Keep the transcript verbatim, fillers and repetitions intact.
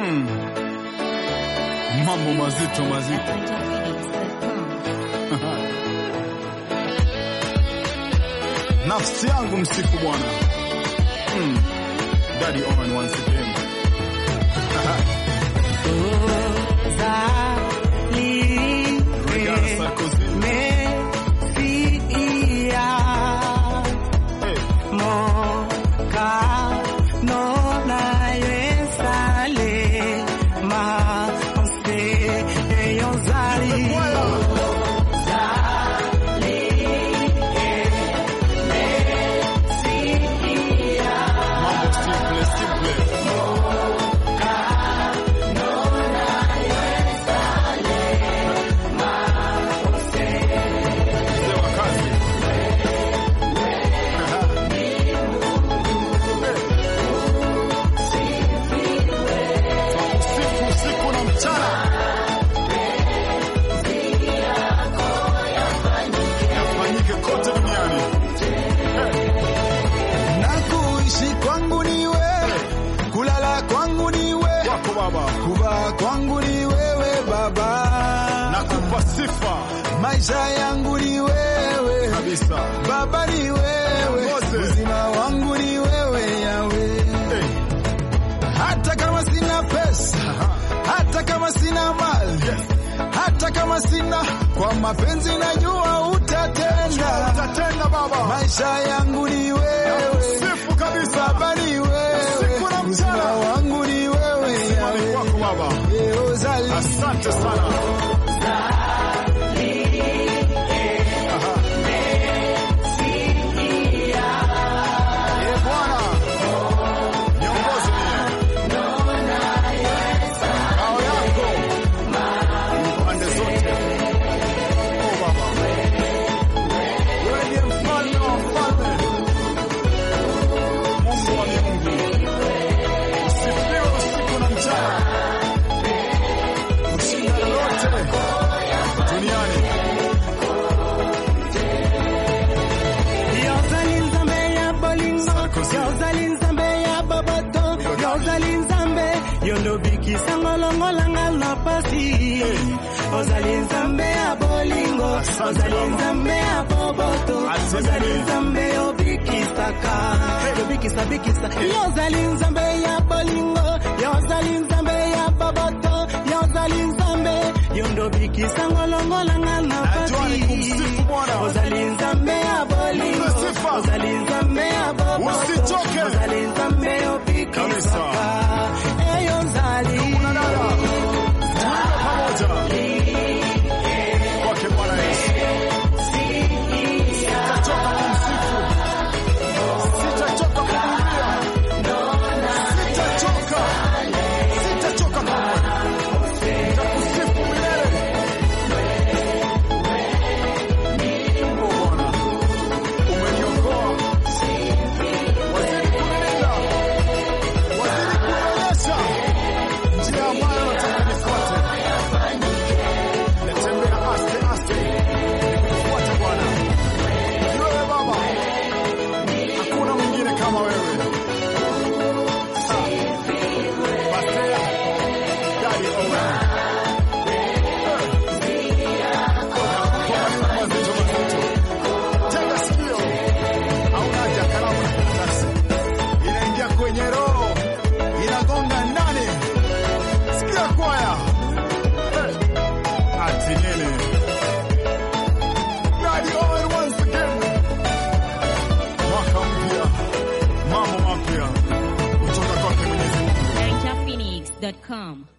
Mm. Mambo mazito mazito. Nafsi yangu msifu Bwana. Mm. Daddy Owen once again. Regala Sarkozy. Kuba kwangu ni wewe Baba, nakupa sifa. Maisha yangu ni wewe kabisa Baba, ni wewe uzima wangu ni wewe Yahweh. Hey. Hata kama sina pesa, hata kama sina mali, yes. Hata kama sina, kwa mapenzi najua utatenda. Utatenda Baba. Maisha yangu ni wewe sifu kabisa Baba, ni wewe uzima wangu ni wewe Yahweh. Baba. Asante sana. Yondo biki sangolongola ngala pasi. Ozali nzambe ya bolingo, ozali nzambe ya boboto, ozali nzambe yo biki saka, yo biki sabiki sa. Ozali nzambe ya bolingo, ozali nzambe ya boboto, ozali nzambe. Yondo biki sangolongola ngala pasi. Ozali nzambe ya bolingo, ozali nzambe ya boboto, ozali nzambe yo biki saka. dot com